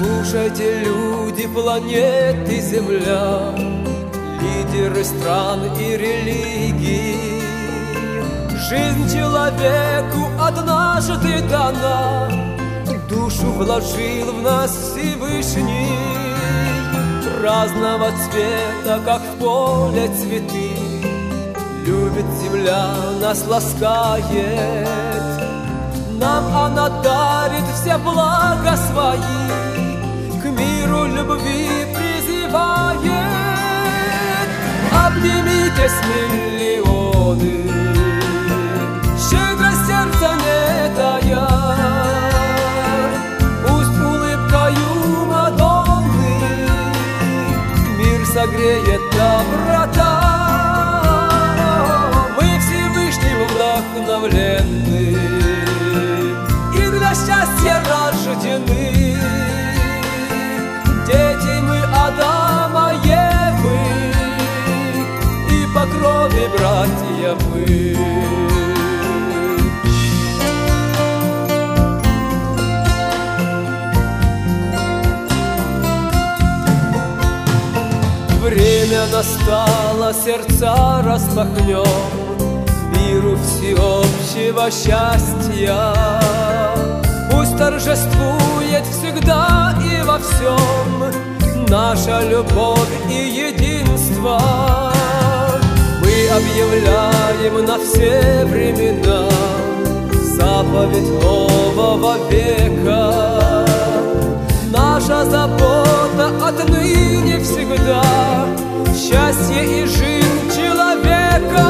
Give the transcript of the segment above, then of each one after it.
Слушайте, люди планеты Земля, лидеры стран и религий, жизнь человеку однажды дана, душу вложил в нас Всевышний. Разного цвета, как в поле цветы, любит земля, нас ласкает. Нам она дарит все блага свои, к миру любви призывает. Обнимитесь, миллионы, щедро сердца не тая, пусть улыбкою Мадонны мир согреет доброта. Мы Всевышним вдохновлены и для счастья рождены. Дети мы Адама, Евы, и по крови братья мы. Время настало, сердца распахнем миру всеобщего счастья. Пусть торжествует всегда и во всем наша любовь и единство. Мы объявляем на все времена заповедь нового века. Наша забота отныне всегда счастье и жизнь человека.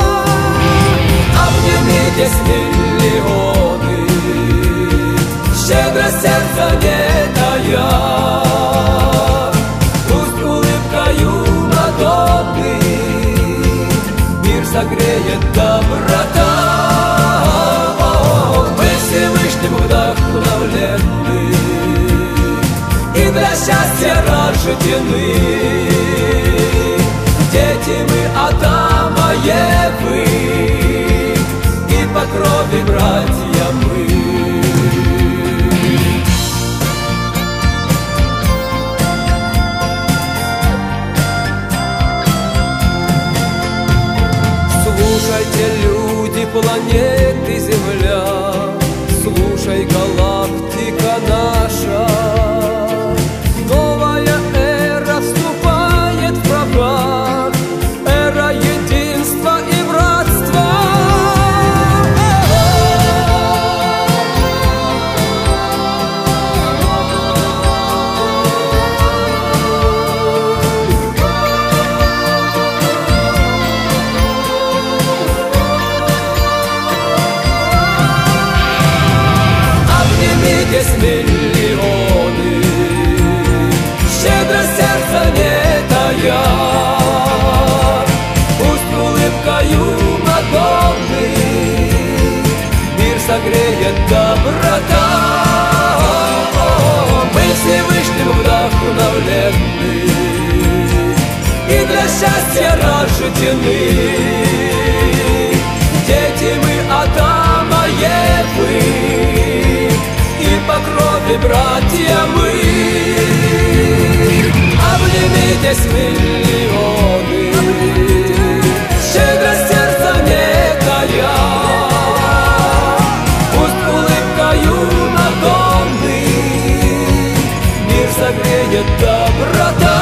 Обнимитесь, миллионы, щедро сердца не тая, пусть улыбкою Мадонны мир согреет доброта. Мы Всевышним вдохновлены и для счастья рождены. Дети мы Адама, Евы, и по крови братья мы. Слушайте, люди планеты Земля, слушай, галактика наша. Новая эра вступает в права, эра единства и братства. Обнимитесь, миллионы, щедро сердца не тая, пусть улыбкою Мадонны мир согреет доброта. Мы Всевышним вдохновлены и для счастья рождены. Дети мы Адама, Евы, и по крови братья мы. Обнимитесь, миллионы, щедро сердца не тая, пусть улыбкою Мадонны мир согреет доброта.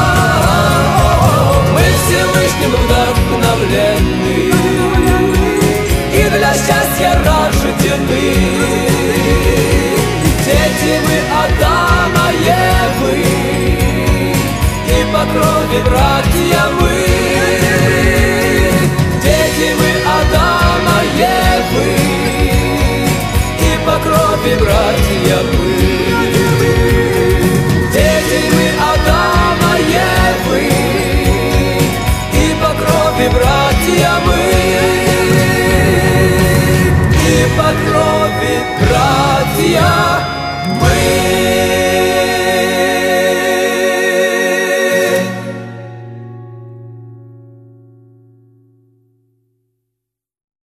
Мы Всевышним вдохновлены и для счастья рождены. Дети мы Адама, Евы, и по крови братья мы. Дети мы Адама, Евы, и по крови братья мы.